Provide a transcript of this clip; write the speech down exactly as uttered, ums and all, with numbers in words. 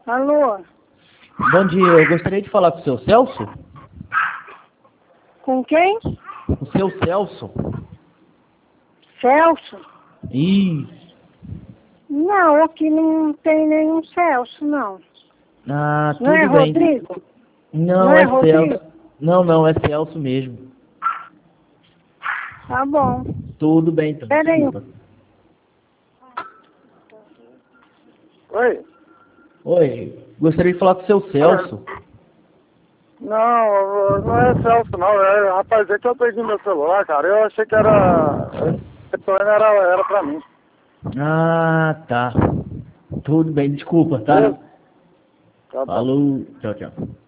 Alô? Bom dia, eu gostaria de falar com o seu Celso. Com quem? O seu Celso? Celso? Isso. Não, aqui não tem nenhum Celso, não. Ah, tudo Não é bem. Rodrigo? Não, Não é é Rodrigo? Celso. Não, não, é Celso mesmo. Tá bom. Tudo bem, então. Pera aí. Desculpa. Oi? Oi, gostaria de falar com o seu Celso. Não, não é Celso, não. É, rapaz, é que eu perdi meu celular, cara. Eu achei que era. Era, era pra mim. Ah, tá. Tudo bem, desculpa, tá? Tá bom. Falou, tchau, tchau.